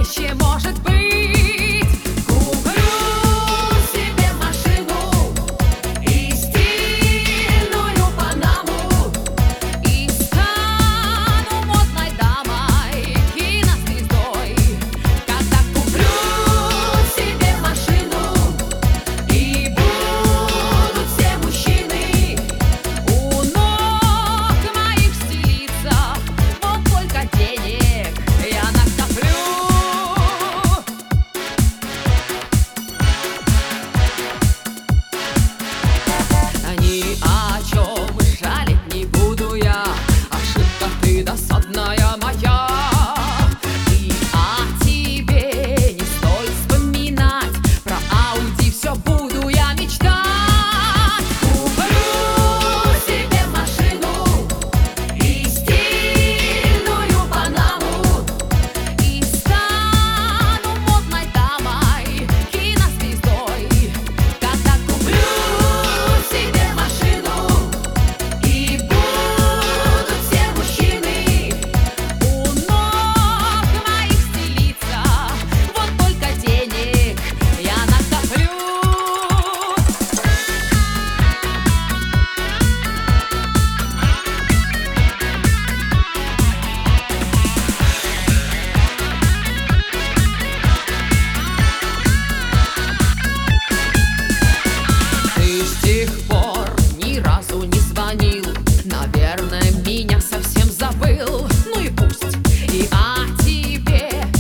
проще может быть. Куплю себе машину и стильную панаму, и стану модной дамой, кинозвездой. Когда куплю себе машину, и будут все мужчины у ног моих стелиться, вот только денег я накоплю. Ни о чем жалеть не буду я, ошибка ты досадная моя. И о тебе не стоит вспоминать, про Ауди все буду я мечтать. Куплю себе машину и стильную панаму, и стану модной дамой, кинозвездой. Когда куплю себе машину, и будут все мужчины у ног моих стелиться, вот только денег я накоплю. Ты с тех пор ни разу не звонил, наверное, меня совсем забыл. Ну и пусть, и о тебе